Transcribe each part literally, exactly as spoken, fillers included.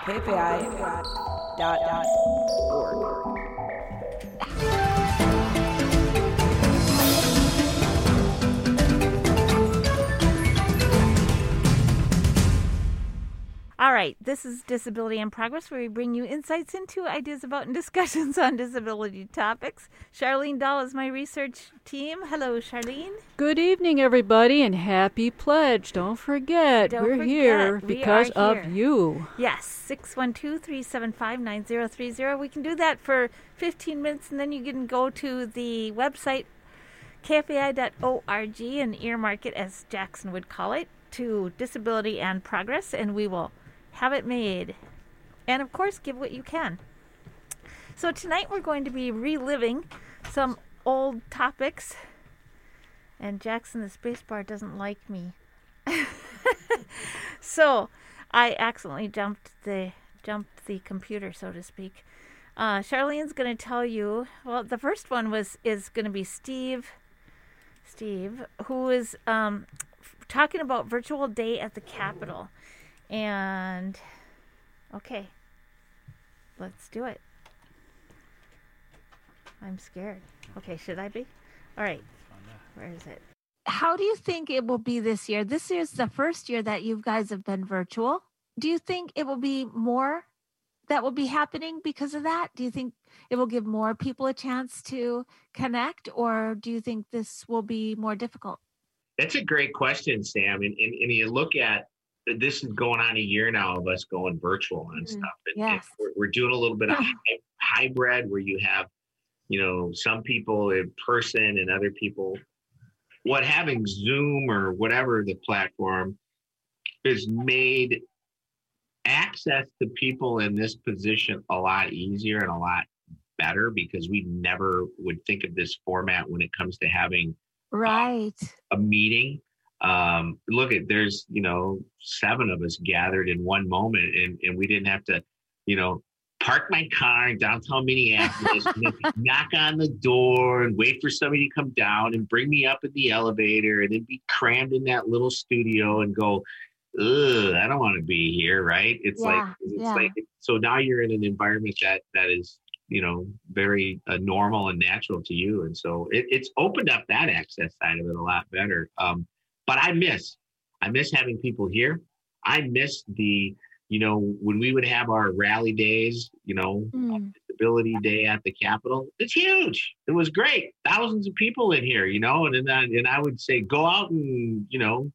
K F A I dot org. All right, this is Disability in Progress, where we bring you insights into, ideas about, and discussions on disability topics. Charlene Dahl is my research team. Hello, Charlene. Good evening, everybody, and happy pledge. Don't forget, Don't we're forget, here we because are of here. you. Yes, six one two, three seven five, nine zero three zero. We can do that for fifteen minutes, and then you can go to the website, K F A I dot org, and earmark it, as Jackson would call it, to Disability and Progress, and we will have it made. And of course, give what you can. So tonight we're going to be reliving some old topics. And Jackson, the spacebar, doesn't like me. So I accidentally jumped the jumped the computer, so to speak. Uh, Charlene's going to tell you. Well, the first one was is going to be Steve. Steve, who is um, talking about Virtual Day at the Capitol. And, okay, let's do it. I'm scared. Okay, should I be? All right, where is it? How do you think it will be this year? This is the first year that you guys have been virtual. Do you think it will be more that will be happening because of that? Do you think it will give more people a chance to connect, or do you think this will be more difficult? That's a great question, Sam. And, and, and you look at, this is going on a year now of us going virtual and Mm, stuff. And, yes. and we're, we're doing a little bit of hy- hybrid where you have, you know, some people in person and other people. What having Zoom or whatever the platform has made access to people in this position a lot easier and a lot better, because we never would think of this format when it comes to having Right. a meeting. Um, look at, there's, you know, seven of us gathered in one moment, and, and we didn't have to, you know, park my car in downtown Minneapolis, and then knock on the door and wait for somebody to come down and bring me up in the elevator, and then be crammed in that little studio and go, ugh, I don't want to be here. Right. It's Yeah, like, it's yeah. like, so now you're in an environment that, that is, you know, very uh, normal and natural to you. And so it, it's opened up that access side of it a lot better. Um, But I miss, I miss having people here. I miss the, you know, when we would have our rally days, you know, Mm. Disability Day at the Capitol. It's huge. It was great. Thousands of people in here, you know, and and, I- and I would say, go out and, you know,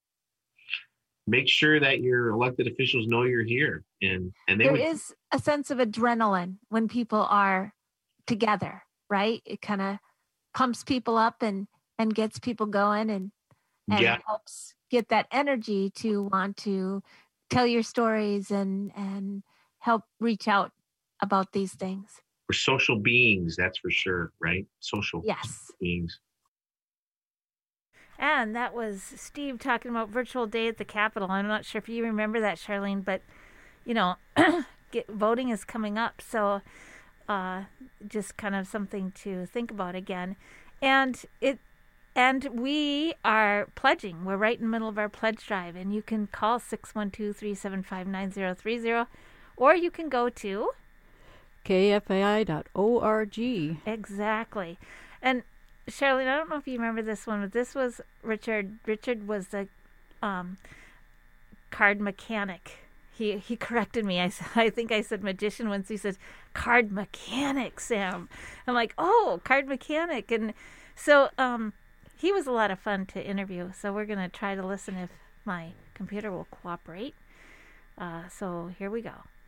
make sure that your elected officials know you're here. And, and they There would, is a sense of adrenaline when people are together, right? It kind of pumps people up and, and gets people going, and and yeah, helps get that energy to want to tell your stories and and help reach out about these things. we're social beings, that's for sure, right? Social Yes. beings. And that was Steve talking about Virtual Day at the Capitol. I'm not sure if you remember that, Charlene, but, you know, get, voting is coming up. So uh, just kind of something to think about again. And it, and we are pledging. We're right in the middle of our pledge drive. And you can call six one two, three seven five, nine zero three zero, or you can go to K F A I dot org. Exactly. And Charlene, I don't know if you remember this one, but this was Richard. Richard was the um, card mechanic. He he corrected me. I, s- I think I said magician once. He said card mechanic, Sam. I'm like, oh, card mechanic. And so um, he was a lot of fun to interview. So we're going to try to listen if my computer will cooperate. Uh, so here we go.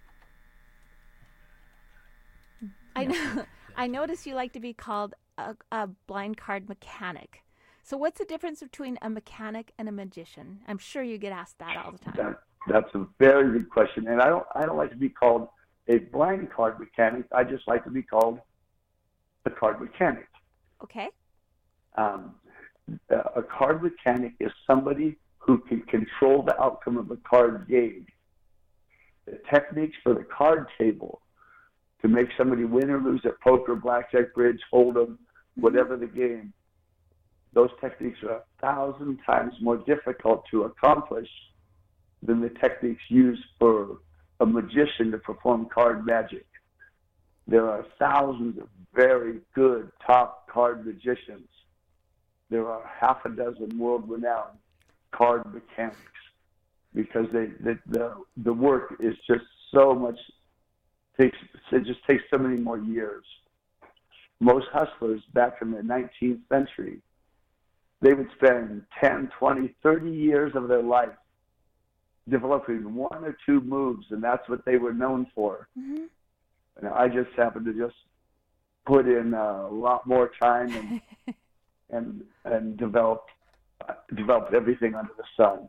I know. I notice you like to be called a, a blind card mechanic. So what's the difference between a mechanic and a magician? I'm sure you get asked that all the time. That, that's a very good question, and I don't I don't like to be called a blind card mechanic. I just like to be called a card mechanic. Okay. Um, a card mechanic is somebody who can control the outcome of a card game. The techniques for the card table to make somebody win or lose at poker, blackjack, bridge, hold'em, whatever the game, those techniques are a thousand times more difficult to accomplish than the techniques used for a magician to perform card magic. There are thousands of very good top card magicians. There are half a dozen world-renowned card mechanics because they, the, the the work is just so much, takes it just takes so many more years. Most hustlers back in the nineteenth century, they would spend ten, twenty, thirty years of their life developing one or two moves, and that's what they were known for. Mm-hmm. And I just happened to just put in a lot more time and and and developed uh, developed everything under the sun.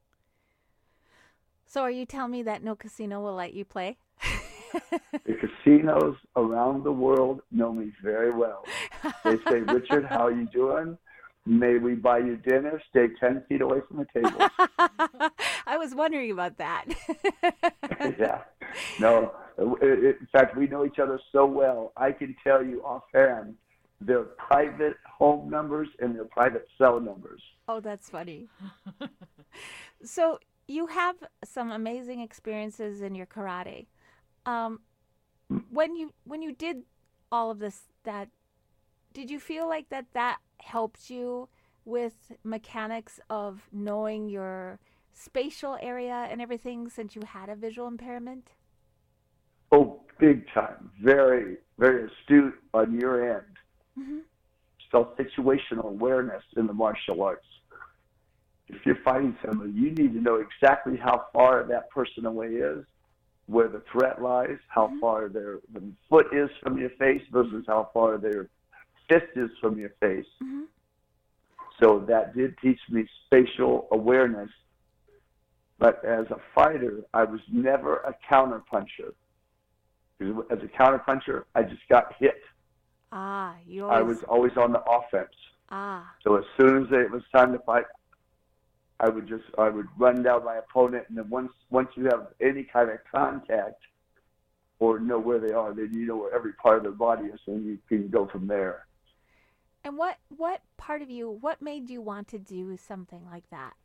So are you telling me that no casino will let you play? The casinos around the world know me very well. They say, Richard, how are you doing? May we buy you dinner? Stay ten feet away from the table. I was wondering about that. Yeah. No. In fact, we know each other so well, I can tell you offhand their private home numbers and their private cell numbers. Oh, that's funny. So you have some amazing experiences in your karate. Um, when you when you did all of this, that did you feel like that that helped you with mechanics of knowing your spatial area and everything since you had a visual impairment? Oh, big time. Very, very astute on your end. Mm-hmm. So situational awareness in the martial arts. If you're fighting somebody, you need to know exactly how far that person away is, where the threat lies, how Mm-hmm. far their the foot is from your face versus how far their fist is from your face. Mm-hmm. So that did teach me spatial awareness. But as a fighter, I was never a counterpuncher. Because as a counterpuncher, I just got hit. Ah, you I always... was always on the offense. Ah. So as soon as it was time to fight, I would just I would run down my opponent, and then once once you have any kind of contact or know where they are, then you know where every part of their body is, and you can go from there. And what, what part of you, what made you want to do something like that?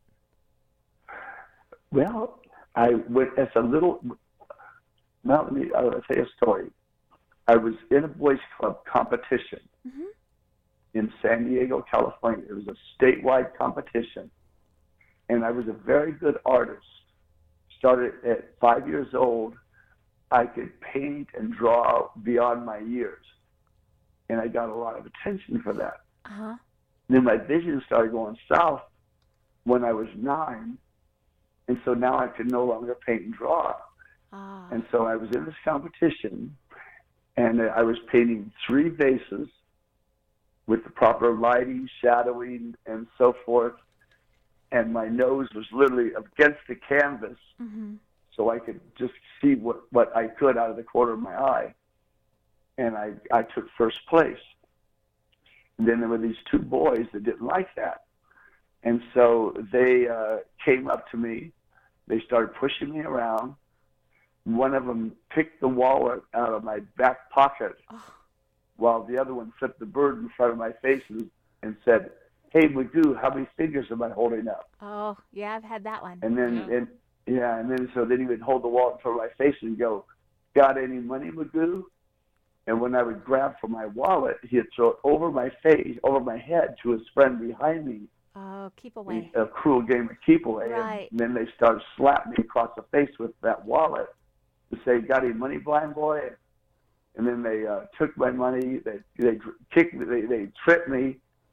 Well, I went as a little. Now let me I'll tell you a story. I was in a boys' club competition Mm-hmm. in San Diego, California. It was a statewide competition, and I was a very good artist. Started at five years old. I could paint and draw beyond my years, and I got a lot of attention for that. Uh-huh. Then my vision started going south when I was nine, and so now I could no longer paint and draw. Ah. And so I was in this competition, and I was painting three vases with the proper lighting, shadowing, and so forth. And my nose was literally against the canvas, Mm-hmm. so I could just see what, what I could out of the corner of my eye. And I, I took first place. And then there were these two boys that didn't like that. And so they uh, came up to me. They started pushing me around. One of them picked the wallet out of my back pocket, Oh. while the other one flipped the bird in front of my face and, and said, "Hey, Magoo, how many fingers am I holding up?" Oh, yeah, I've had that one. And then, Yeah. and yeah, and then so then he would hold the wallet in front of my face and go, "Got any money, Magoo?" And when I would grab for my wallet, he'd throw it over my face, over my head to his friend behind me. Oh, keep away. A cruel game of keep away. Right. And then they started slapping me across the face with that wallet to say, "Got any money, blind boy?" And then they uh, took my money. They they kicked me. They, they tripped me.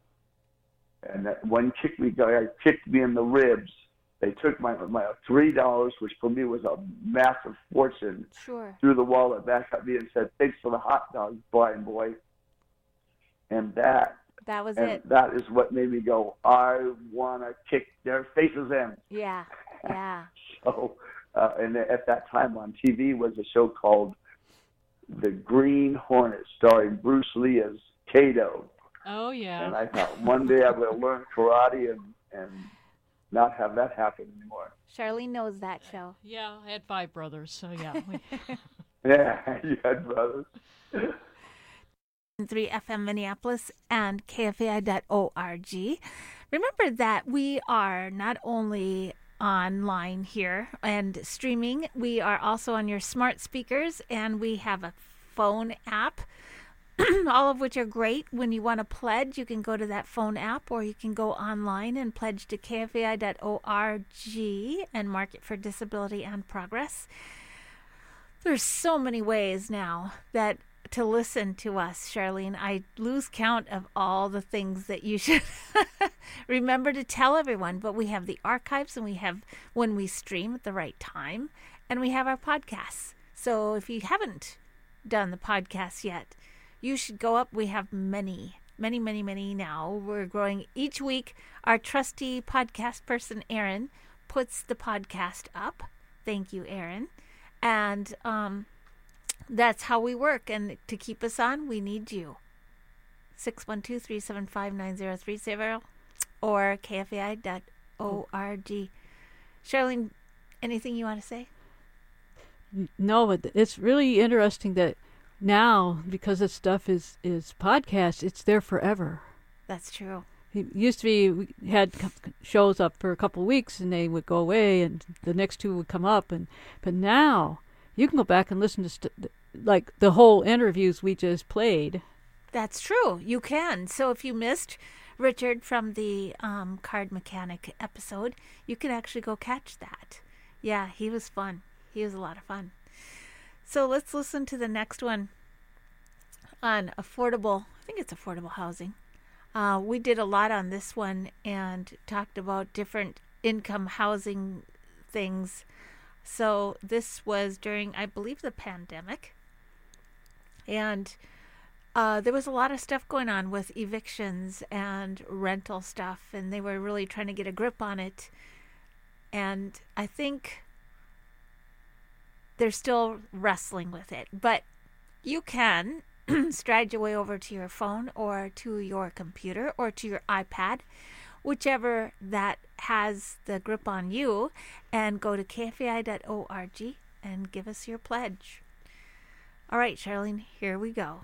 And that one kicked me. Guy kicked me in the ribs. They took my my three dollars, which for me was a massive fortune, Sure. threw the wallet back at me and said, "Thanks for the hot dog, blind boy." And that That was and it. that is what made me go, "I want to kick their faces in." Yeah. Yeah. So, uh, and at that time on T V was a show called The Green Hornet, starring Bruce Lee as Kato. Oh, yeah. And I thought one day I'm going to learn karate and, and not have that happen anymore. Charlene knows that show. Yeah, I had five brothers, so yeah. we- Yeah, you had brothers. three F M Minneapolis and K F A I dot org. Remember that we are not only online here and streaming. We are also on your smart speakers, and we have a phone app, all of which are great. When you want to pledge, you can go to that phone app, or you can go online and pledge to K F A I dot org and mark it for Disability and Progress. There's so many ways now that to listen to us, Charlene. I lose count of all the things that you should remember to tell everyone. But we have the archives, and we have when we stream at the right time, and we have our podcasts. So if you haven't done the podcast yet, you should go up. We have many, many, many, many now. We're growing each week. Our trusty podcast person, Aaron, puts the podcast up. Thank you, Aaron. And um, that's how we work. And to keep us on, we need you. six one two, three seven five, nine zero three zero or K F A I dot org. Charlene, anything you want to say? No, but it's really interesting that now, because this stuff is, is podcast, it's there forever. That's true. It used to be, we had shows up for a couple of weeks and they would go away and the next two would come up. and But now you can go back and listen to st- like the whole interviews we just played. That's true. You can. So if you missed Richard from the um, Card Mechanic episode, you can actually go catch that. Yeah, he was fun. He was a lot of fun. So let's listen to the next one on affordable, I think it's affordable housing. Uh, we did a lot on this one and talked about different income housing things. So this was during, I believe, the pandemic. And uh, there was a lot of stuff going on with evictions and rental stuff, and they were really trying to get a grip on it. And I think they're still wrestling with it, but you can stride your way over to your phone or to your computer or to your iPad, whichever that has the grip on you, and go to K F A I dot org and give us your pledge. All right, Charlene, here we go.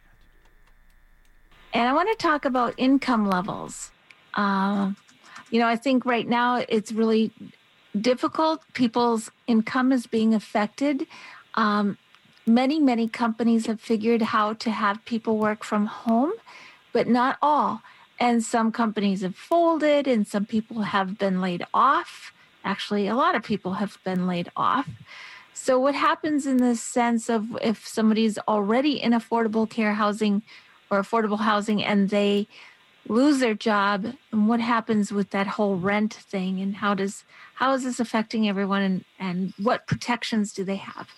And I want to talk about income levels. Um, you know, I think right now it's really difficult. People's income is being affected. Um, many, many companies have figured how to have people work from home, but not all. And some companies have folded and some people have been laid off. Actually, a lot of people have been laid off. So what happens in the sense of if somebody's already in affordable care housing or affordable housing and they lose their job, and what happens with that whole rent thing, and how does how is this affecting everyone, and, and what protections do they have?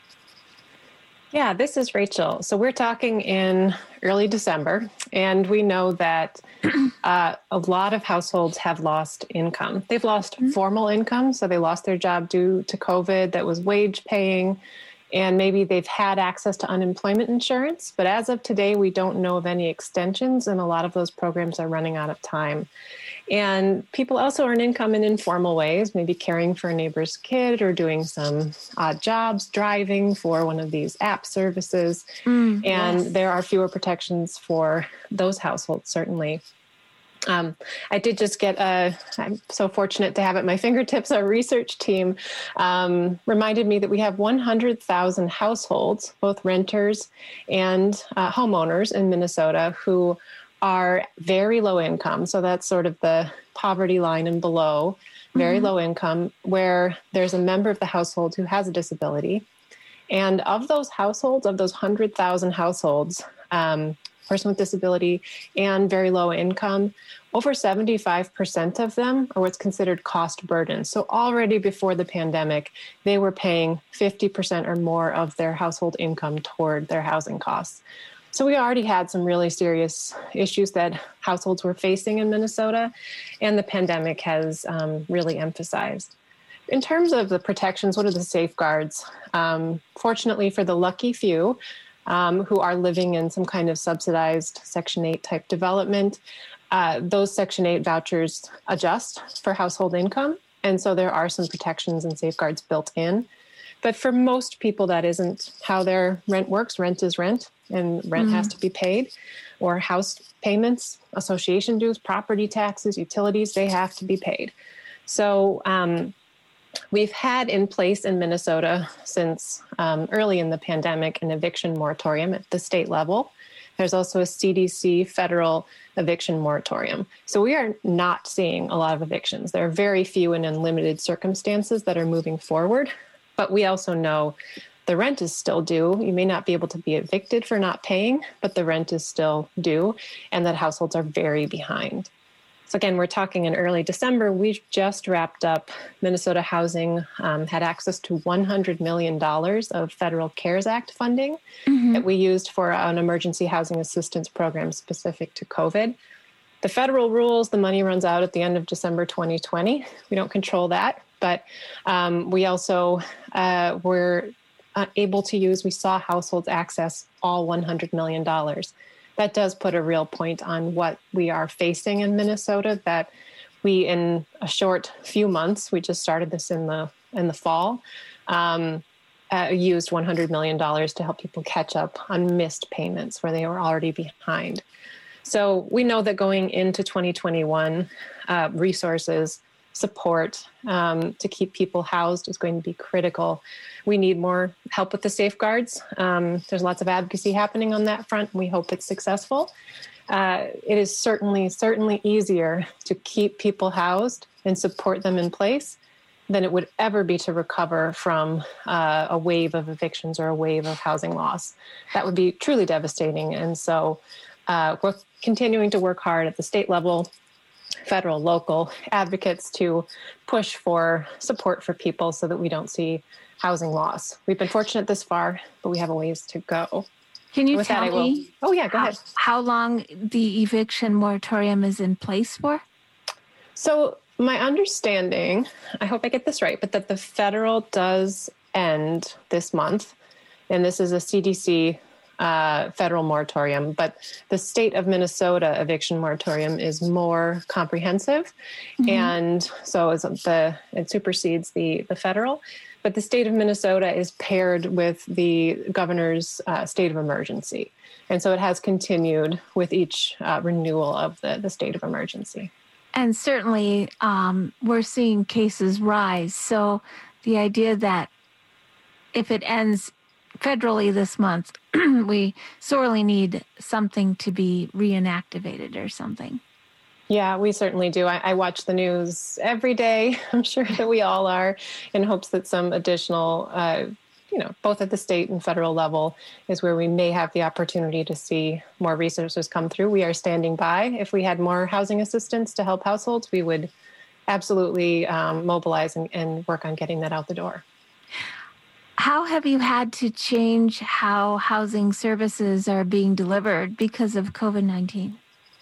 Yeah, this is Rachel. So we're talking in early December, and we know that uh, a lot of households have lost income. They've lost mm-hmm. formal income, so they lost their job due to COVID that was wage paying, and maybe they've had access to unemployment insurance. But as of today, we don't know of any extensions, and a lot of those programs are running out of time. And people also earn income in informal ways, maybe caring for a neighbor's kid or doing some odd jobs, driving for one of these app services. Mm, and yes. There are fewer protections for those households, certainly. Um, I did just get a, I'm so fortunate to have at my fingertips, our research team um, reminded me that we have one hundred thousand households, both renters and uh, homeowners in Minnesota, who are very low income. So that's sort of the poverty line and below, very mm-hmm. low income, where there's a member of the household who has a disability. And of those households, of those one hundred thousand households, um, person with disability and very low income, over seventy-five percent of them are what's considered cost burden. So already before the pandemic, they were paying fifty percent or more of their household income toward their housing costs. So we already had some really serious issues that households were facing in Minnesota, and the pandemic has um, really emphasized. In terms of the protections, what are the safeguards? Um, fortunately for the lucky few um, who are living in some kind of subsidized Section eight type development, uh, those Section eight vouchers adjust for household income. And so there are some protections and safeguards built in. But for most people, that isn't how their rent works. Rent is rent, and rent mm. has to be paid. Or house payments, association dues, property taxes, utilities, they have to be paid. So um, we've had in place in Minnesota since um, early in the pandemic an eviction moratorium at the state level. There's also a C D C federal eviction moratorium. So we are not seeing a lot of evictions. There are very few and in limited circumstances that are moving forward. But we also know the rent is still due. You may not be able to be evicted for not paying, but the rent is still due, and that households are very behind. So again, we're talking in early December. We just wrapped up. Minnesota Housing um, had access to one hundred million dollars of federal CARES Act funding mm-hmm. that we used for an emergency housing assistance program specific to COVID. The federal rules, the money runs out at the end of December twenty twenty. We don't control that, but um, we also uh, were uh, able to use, we saw households access all one hundred million dollars. That does put a real point on what we are facing in Minnesota, that we, in a short few months, we just started this in the in the fall, um, uh, used one hundred million dollars to help people catch up on missed payments where they were already behind. So we know that going into twenty twenty-one, uh, resources, support um, to keep people housed is going to be critical. We need more help with the safeguards. Um, there's lots of advocacy happening on that front. We hope it's successful. Uh, it is certainly, certainly easier to keep people housed and support them in place than it would ever be to recover from uh, a wave of evictions or a wave of housing loss. That would be truly devastating. And so uh, we're continuing to work hard at the state level, federal, local advocates to push for support for people so that we don't see housing loss. We've been fortunate this far, but we have a ways to go. Can you With tell that, me oh, yeah, go how, ahead. how long the eviction moratorium is in place for? So my understanding, I hope I get this right, but that the federal does end this month, and this is a C D C uh, federal moratorium, but the state of Minnesota eviction moratorium is more comprehensive, mm-hmm. and so is the it supersedes the the federal. But the state of Minnesota is paired with the governor's uh, state of emergency, and so it has continued with each uh, renewal of the the state of emergency. And certainly, um, we're seeing cases rise. So the idea that if it ends federally this month, we sorely need something to be reinactivated or something. Yeah, we certainly do. I, I watch the news every day. I'm sure that we all are, in hopes that some additional, uh, you know, both at the state and federal level is where we may have the opportunity to see more resources come through. We are standing by. If we had more housing assistance to help households, we would absolutely um, mobilize and, and work on getting that out the door. How have you had to change how housing services are being delivered because of COVID nineteen?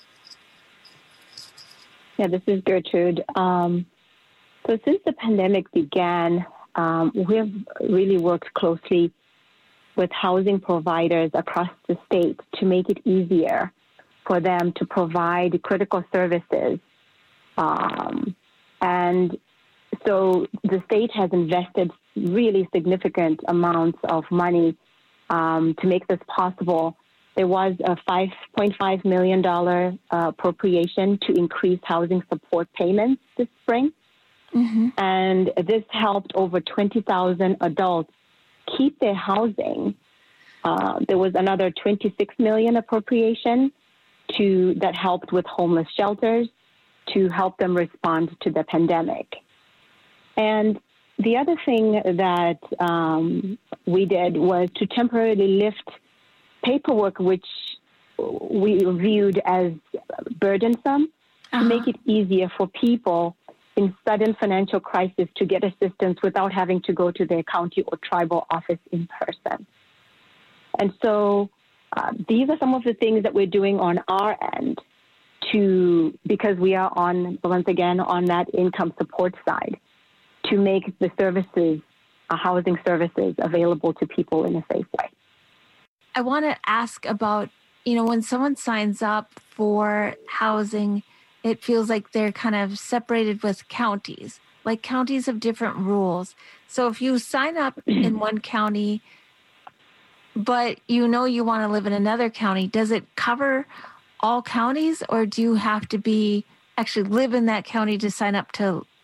Yeah, this is Gertrude. Um, so since the pandemic began, um, we have really worked closely with housing providers across the state to make it easier for them to provide critical services. Um, and so the state has invested really significant amounts of money um, to make this possible. There was a five point five million dollars uh, appropriation to increase housing support payments this spring. Mm-hmm. And this helped over twenty thousand adults keep their housing. Uh, there was another twenty-six million dollars appropriation to that helped with homeless shelters to help them respond to the pandemic. And the other thing that um, we did was to temporarily lift paperwork, which we viewed as burdensome, uh-huh. to make it easier for people in sudden financial crisis to get assistance without having to go to their county or tribal office in person. And so uh, these are some of the things that we're doing on our end to, because we are on, once again, on that income support side, to make the services, uh, housing services, available to people in a safe way. I want to ask about, you know, when someone signs up for housing, it feels like they're kind of separated with counties. Like counties have different rules. So if you sign up in one county, but you know you want to live in another county, does it cover all counties, or do you have to be actually live in that county to sign up to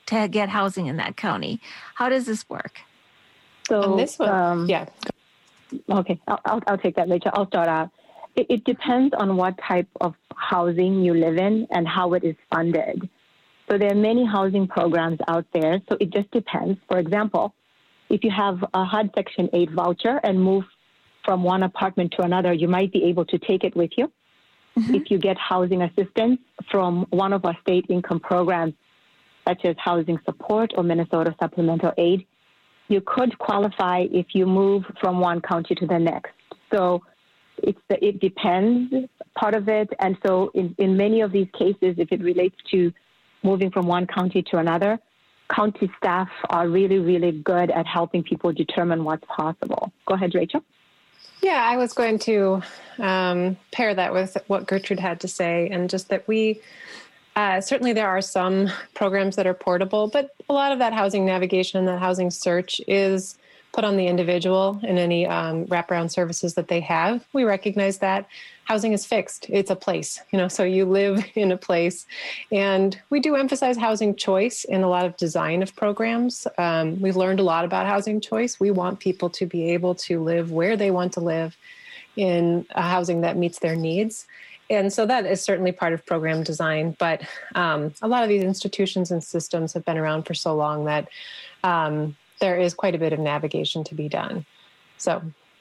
to get housing in that county. How does this work? So On this one, um, yeah. Okay, I'll, I'll, I'll take that, Rachel. I'll start out. It, it depends on what type of housing you live in and how it is funded. So there are many housing programs out there, so it just depends. For example, if you have a H U D Section eight voucher and move from one apartment to another, you might be able to take it with you. Mm-hmm. If you get housing assistance from one of our state income programs, such as housing support or Minnesota supplemental aid, you could qualify if you move from one county to the next. So it's the, it depends part of it. And so in, in many of these cases, if it relates to moving from one county to another, county staff are really, really good at helping people determine what's possible. Go ahead, Rachel. Yeah, I was going to um, pair that with what Gertrude had to say, and just that we, uh, certainly there are some programs that are portable, but a lot of that housing navigation and that housing search is put on the individual in any um, wraparound services that they have. We recognize that housing is fixed. It's a place, you know, so you live in a place. And we do emphasize housing choice in a lot of design of programs. Um, we've learned a lot about housing choice. We want people to be able to live where they want to live in a housing that meets their needs. And so that is certainly part of program design. But um, a lot of these institutions and systems have been around for so long that um, there is quite a bit of navigation to be done. So,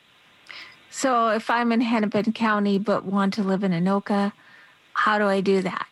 so if I'm in Hennepin County but want to live in Anoka, how do I do that?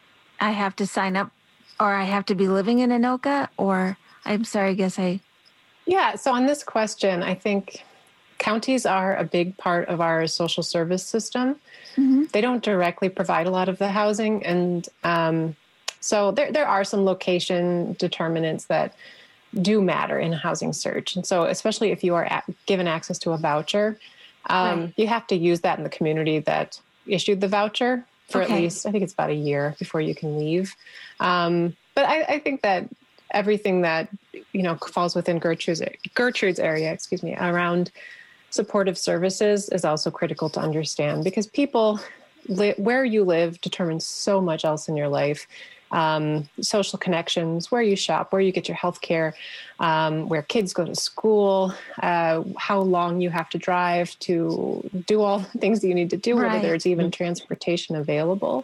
I have to sign up, or I have to be living in Anoka, or I'm sorry, I guess I... Yeah, so on this question, I think counties are a big part of our social service system. Mm-hmm. They don't directly provide a lot of the housing. And um, so there, there are some location determinants that do matter in a housing search. And so especially if you are at, given access to a voucher, um, right. you have to use that in the community that issued the voucher for okay. at least, I think it's about a year before you can leave. Um, but I, I think that everything that, you know, falls within Gertrude's, Gertrude's area, excuse me, around supportive services is also critical to understand, because people, li- where you live determines so much else in your life. Um, social connections, where you shop, where you get your health care, um, where kids go to school, uh, how long you have to drive to do all the things that you need to do, right. whether there's even transportation available.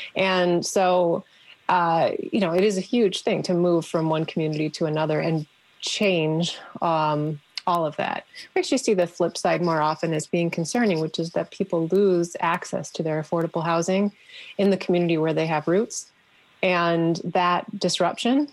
And so, uh, you know, it is a huge thing to move from one community to another and change um, all of that. We actually see the flip side more often as being concerning, which is that people lose access to their affordable housing in the community where they have roots. And that disruption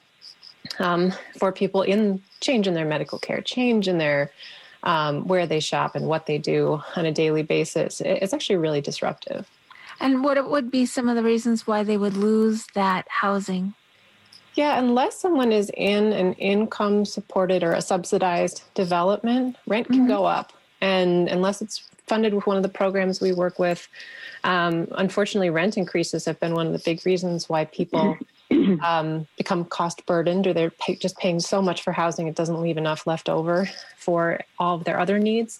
um, for people in change in their medical care, change in their um, where they shop and what they do on a daily basis, it's actually really disruptive. And what would be some of the reasons why they would lose that housing? Yeah, unless someone is in an income supported or a subsidized development, rent can mm-hmm. go up. And unless it's funded with one of the programs we work with, um, unfortunately, rent increases have been one of the big reasons why people um, become cost burdened, or they're pay- just paying so much for housing it doesn't leave enough left over for all of their other needs.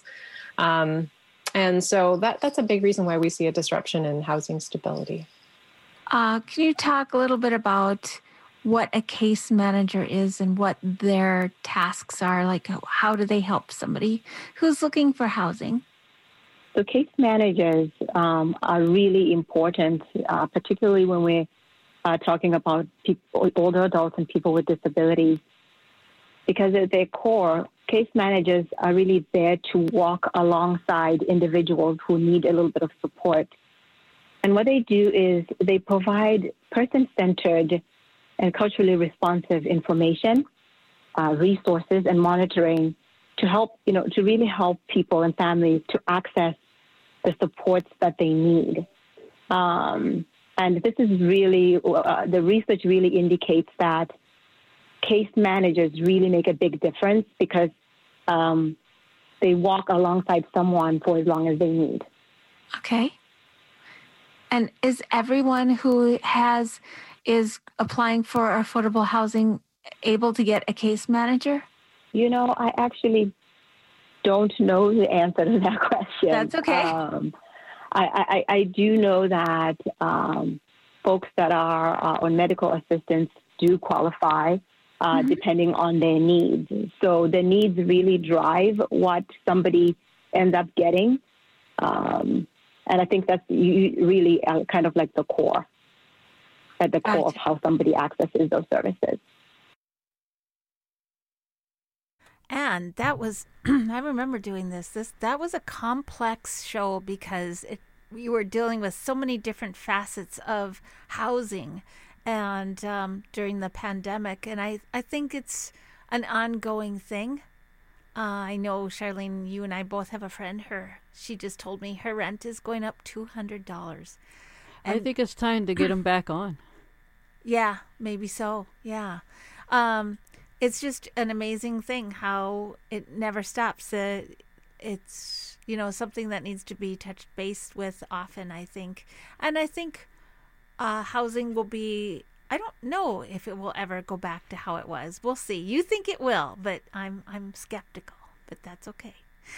Um, and so that that's a big reason why we see a disruption in housing stability. Uh, can you talk a little bit about what a case manager is and what their tasks are? Like, how do they help somebody who's looking for housing? So case managers um, are really important, uh, particularly when we're uh, talking about people, older adults and people with disabilities, because at their core, case managers are really there to walk alongside individuals who need a little bit of support. And what they do is they provide person-centered and culturally responsive information, uh, resources, and monitoring to help, you know, to really help people and families to access the supports that they need. Um, and this is really, uh, the research really indicates that case managers really make a big difference, because um, they walk alongside someone for as long as they need. Okay. And is everyone who has, is applying for affordable housing able to get a case manager? You know, I actually don't know the answer to that question. That's okay. Um, I, I, I do know that um, folks that are uh, on medical assistance do qualify uh, Mm-hmm. depending on their needs. So the needs really drive what somebody ends up getting. Um, and I think that's really uh, kind of like the core, at the core of how somebody accesses those services. And that was, I remember doing this. This that was a complex show because it you were dealing with so many different facets of housing, and um, during the pandemic. And I I think it's an ongoing thing. Uh, I know, Charlene, you and I both have a friend. Her she just told me her rent is going up two hundred dollars. I think it's time to get them back on. Yeah, maybe so. Yeah. Um, it's just an amazing thing how it never stops. Uh, it's, you know, something that needs to be touched base with often, I think. And I think uh, housing will be, I don't know if it will ever go back to how it was. We'll see. You think it will, but I'm I'm skeptical, but that's okay.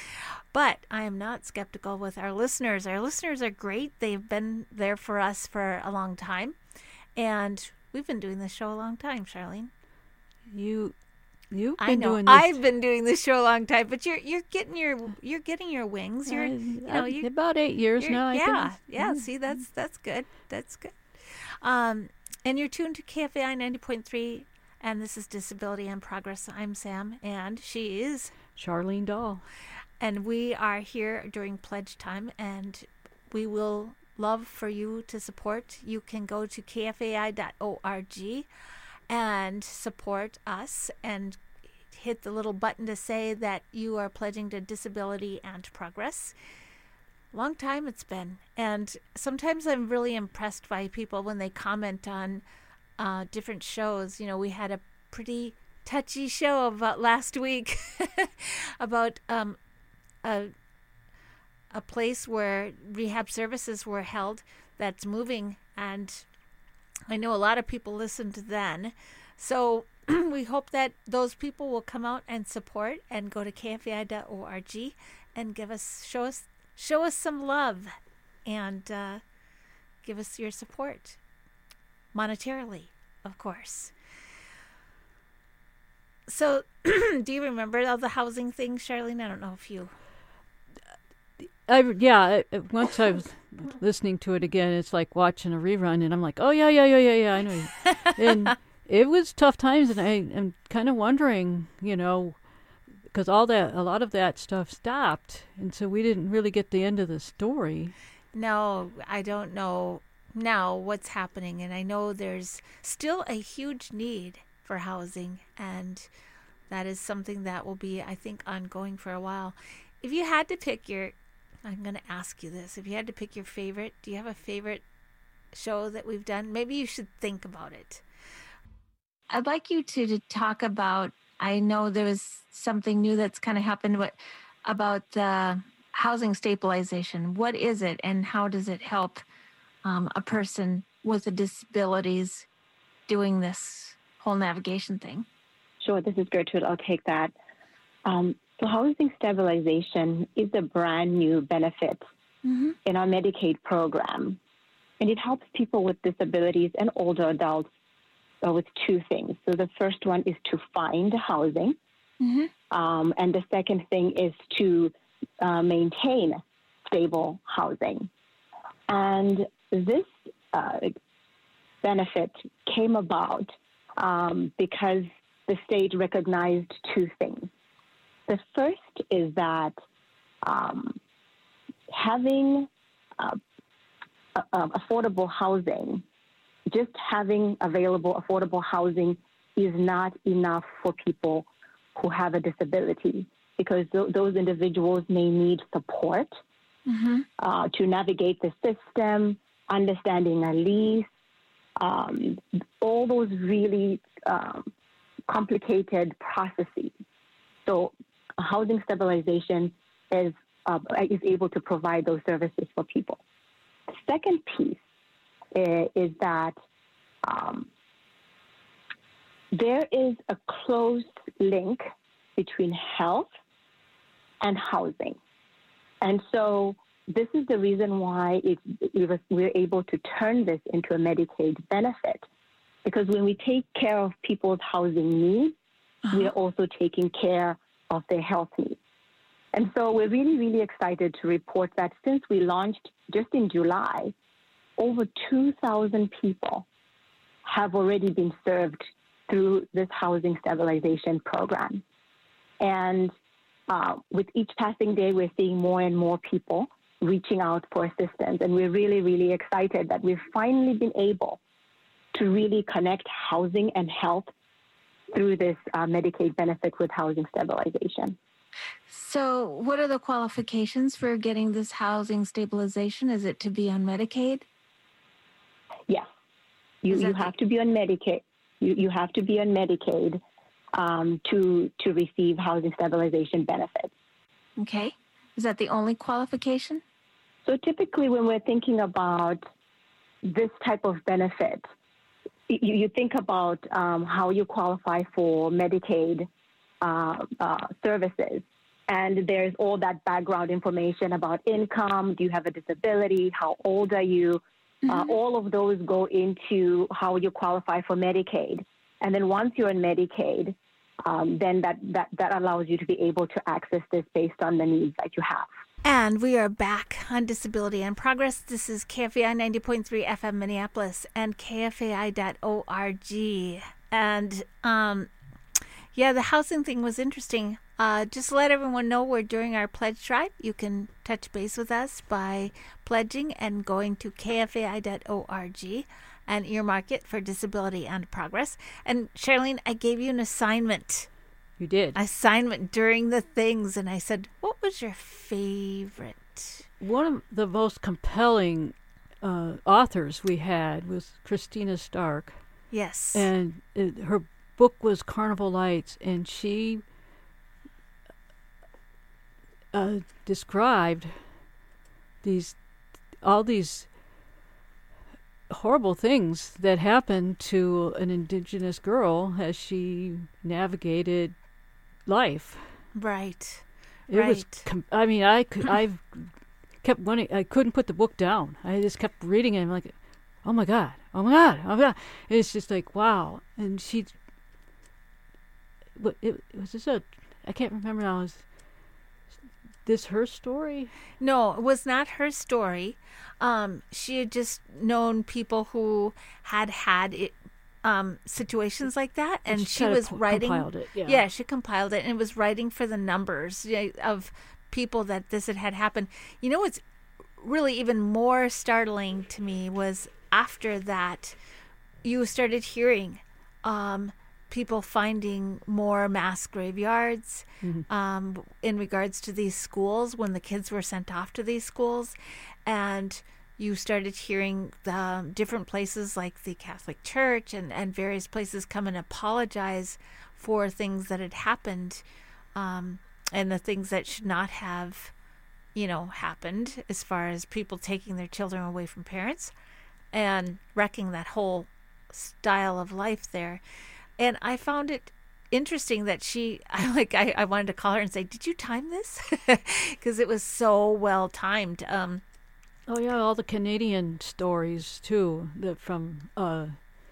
But I am not skeptical with our listeners. Our listeners are great. They've been there for us for a long time. And we've been doing this show a long time, Charlene. You, you've been I know. doing this. I've been doing this show a long time, but you're you're getting your you're getting your wings. You're I- you know I- you about eight years you're- now. I Yeah, think. yeah. See, that's that's good. That's good. Um, and you're tuned to K F A I ninety point three, and this is Disability in Progress. I'm Sam, and she is, Charlene Dahl. and we are here during pledge time, and we will love for you to support. You can go to K F A I dot org and support us and hit the little button to say that you are pledging to Disability and Progress. Long time it's been. And sometimes I'm really impressed by people when they comment on uh, different shows. You know, we had a pretty touchy show about last week about um, a, a place where rehab services were held that's moving, and I know a lot of people listened then. So we hope that those people will come out and support and go to K F A I dot org and give us show us show us some love and uh, give us your support monetarily, of course. So do you remember all the housing things, Charlene? I don't know if you I, yeah, I, I- once I was listening to it again, it's like watching a rerun, and I'm like, oh, yeah, yeah, yeah, yeah, yeah, I know. And it was tough times, and I am kind of wondering, you know, because all that, a lot of that stuff stopped, and so we didn't really get the end of the story. No, I don't know now what's happening, and I know there's still a huge need for housing, and that is something that will be, I think, ongoing for a while. If you had to pick your, I'm going to ask you this, if you had to pick your favorite, do you have a favorite show that we've done? Maybe you should think about it. I'd like you to, to talk about, I know there was something new that's kind of happened what, about uh, housing stabilization. What is it, and how does it help um, a person with a disabilities doing this whole navigation thing? Sure, this is Gertrude. I'll take that. Um, so housing stabilization is a brand new benefit Mm-hmm. in our Medicaid program. And it helps people with disabilities and older adults uh, with two things. So the first one is to find housing. Mm-hmm. Um, and the second thing is to uh, maintain stable housing. And this uh, benefit came about um, because the state recognized two things. The first is that um, having uh, uh, affordable housing, just having available affordable housing is not enough for people who have a disability, because th- those individuals may need support Mm-hmm. uh, to navigate the system, understanding a lease, um, all those really um, complicated processes. So housing stabilization is, uh, is able to provide those services for people. The second piece is, is that um, there is a close link between health and housing. And so this is the reason why it, it was, we're able to turn this into a Medicaid benefit, because when we take care of people's housing needs, uh-huh. we are also taking care of their health needs. And so we're really, really excited to report that since we launched just in July, over two thousand people have already been served through this housing stabilization program. And uh, with each passing day, we're seeing more and more people reaching out for assistance. And we're really, really excited that we've finally been able to really connect housing and health through this uh, Medicaid benefit with housing stabilization. So what are the qualifications for getting this housing stabilization? Is it to be on Medicaid? Yes. You, you have to be on Medicaid. You, you have to be on Medicaid um, to, to receive housing stabilization benefits. Okay. Is that the only qualification? So typically when we're thinking about this type of benefit, you, you think about um, how you qualify for Medicaid uh, uh, services. And there's all that background information about income. Do you have a disability? How old are you? Mm-hmm. Uh, all of those go into how you qualify for Medicaid. And then once you're in Medicaid, um, then that, that, that allows you to be able to access this based on the needs that you have. And we are back on Disability and Progress. This is K F A I ninety point three F M Minneapolis and K F A I dot org. And um, yeah, the housing thing was interesting. Uh, just to let everyone know, we're doing our pledge drive. You can touch base with us by pledging and going to K F A I dot org and earmark it for Disability and Progress. And Charlene, I gave you an assignment. You did. Assignment during the things, and I said, what was your favorite? One of the most compelling uh, authors we had was Christina Stark. Yes. And it, her book was Carnival Lights, and she uh, described these all these horrible things that happened to an Indigenous girl as she navigated life. Right. It right. was. Com- I mean, I could. I kept wanting. I couldn't put the book down. I just kept reading it. I'm like, oh my god, oh my god, oh my god. It's just like wow. And she. But it, it was just a. I can't remember now. Is this her story? No, it was not her story. Um, she had just known people who had had it. Um, situations like that, and, and she, she was po- writing. Compiled it, yeah. yeah, she compiled it, and it was writing for the numbers you know, of people that this had, had happened. You know, what's really even more startling to me was after that, you started hearing um, people finding more mass graveyards mm-hmm. um, in regards to these schools when the kids were sent off to these schools, and you started hearing the different places like the Catholic Church and, and various places come and apologize for things that had happened um, and the things that should not have, you know, happened as far as people taking their children away from parents and wrecking that whole style of life there. And I found it interesting that she, I like, I, I wanted to call her and say, did you time this? Because it was so well timed. Um, Oh yeah, all the Canadian stories too. That from, uh,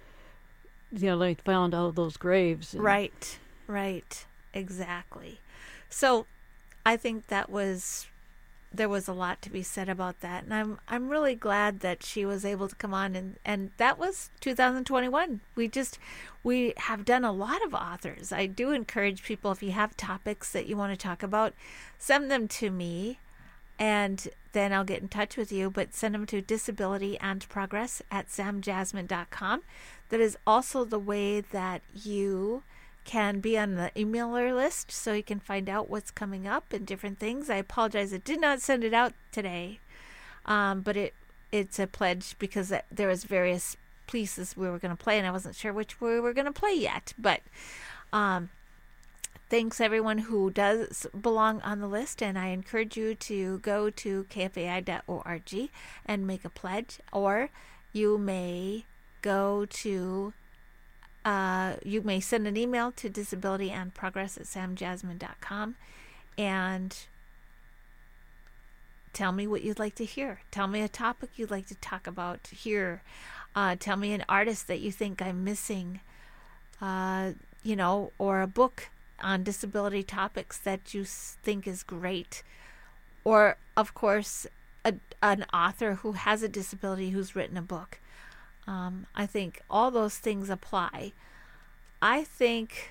you know, they found all those graves. And right, right, exactly. So, I think that was there was a lot to be said about that, and I'm I'm really glad that she was able to come on, and and that was two thousand twenty-one. We just we have done a lot of authors. I do encourage people, if you have topics that you want to talk about, send them to me. And then I'll get in touch with you, but send them to disability and progress at sam jasmine dot com. That is also the way that you can be on the emailer list so you can find out what's coming up and different things. I apologize, I did not send it out today, um, but it it's a pledge because there was various pieces we were going to play, and I wasn't sure which we were going to play yet. But um, thanks everyone who does belong on the list, and I encourage you to go to K F A I dot org and make a pledge, or you may go to, uh, you may send an email to disability and progress at sam jasmine dot com and tell me what you'd like to hear. Tell me a topic you'd like to talk about here. Uh, tell me an artist that you think I'm missing, uh, you know, or a book on disability topics that you think is great. Or, of course, a, an author who has a disability who's written a book. Um, I think all those things apply. I think,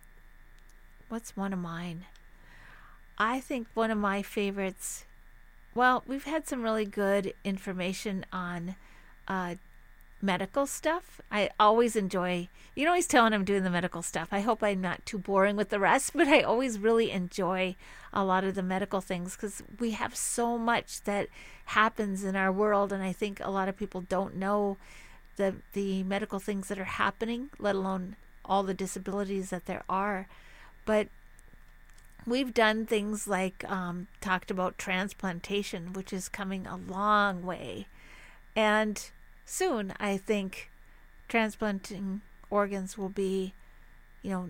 what's one of mine? I think one of my favorites, well, we've had some really good information on uh, medical stuff. I always enjoy, you know, always telling I'm doing the medical stuff. I hope I'm not too boring with the rest, but I always really enjoy a lot of the medical things because we have so much that happens in our world, and I think a lot of people don't know the the medical things that are happening, let alone all the disabilities that there are. But we've done things like um, talked about transplantation, which is coming a long way. And soon, I think, transplanting organs will be, you know,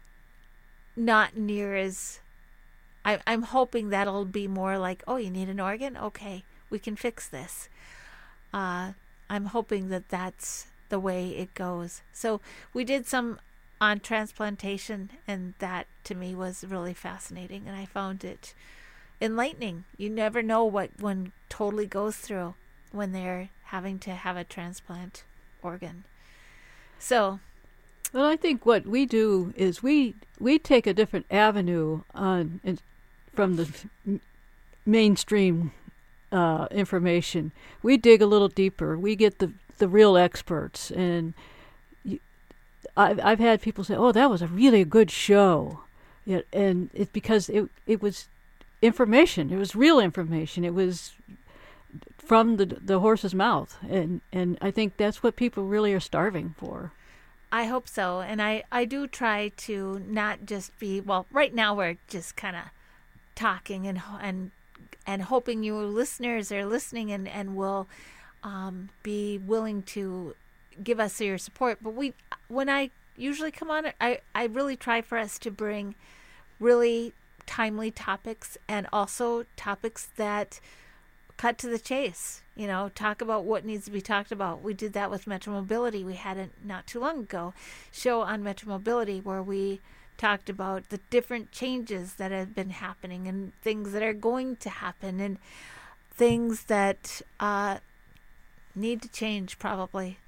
not near as... I, I'm hoping that'll be more like, oh, you need an organ? Okay, we can fix this. Uh, I'm hoping that that's the way it goes. So we did some on transplantation, and that to me was really fascinating, and I found it enlightening. You never know what one totally goes through when they're having to have a transplant organ. So, well, I think what we do is we we take a different avenue on in, from the m- mainstream uh, information. We dig a little deeper. We get the the real experts, and you, I've I've had people say, "Oh, that was a really good show," yeah, and it's because it it was information. It was real information. It was from the the horse's mouth, and and I think that's what people really are starving for. I hope so, and I I do try to not just be, well, right now we're just kind of talking and and and hoping you listeners are listening and and will um, be willing to give us your support. But we, when I usually come on, I I really try for us to bring really timely topics, and also topics that cut to the chase, you know, talk about what needs to be talked about. We did that with Metro Mobility. We had a not too long ago show on Metro Mobility where we talked about the different changes that have been happening and things that are going to happen and things that uh, need to change probably.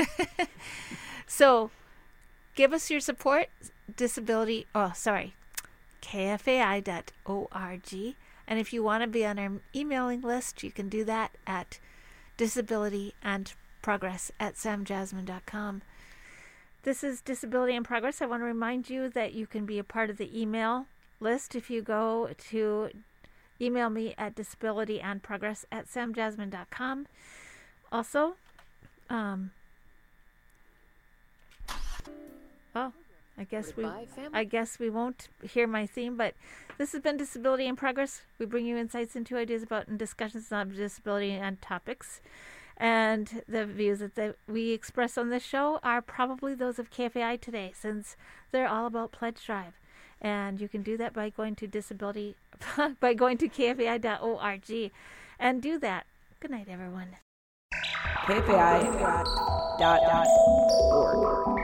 So give us your support. Disability, oh, sorry, K F A I dot org. And if you want to be on our emailing list, you can do that at disability and progress at sam jasmine dot com. This is Disability in Progress. I want to remind you that you can be a part of the email list if you go to email me at disability and progress at sam jasmine dot com. Also, um, oh, I guess we I guess we won't hear my theme, but this has been Disability in Progress. We bring you insights into ideas about and discussions on disability and topics. And the views that the, we express on this show are probably those of K F A I today, since they're all about Pledge Drive. And you can do that by going to disability by going to K F A I dot org and do that. Good night, everyone. K F A I dot org.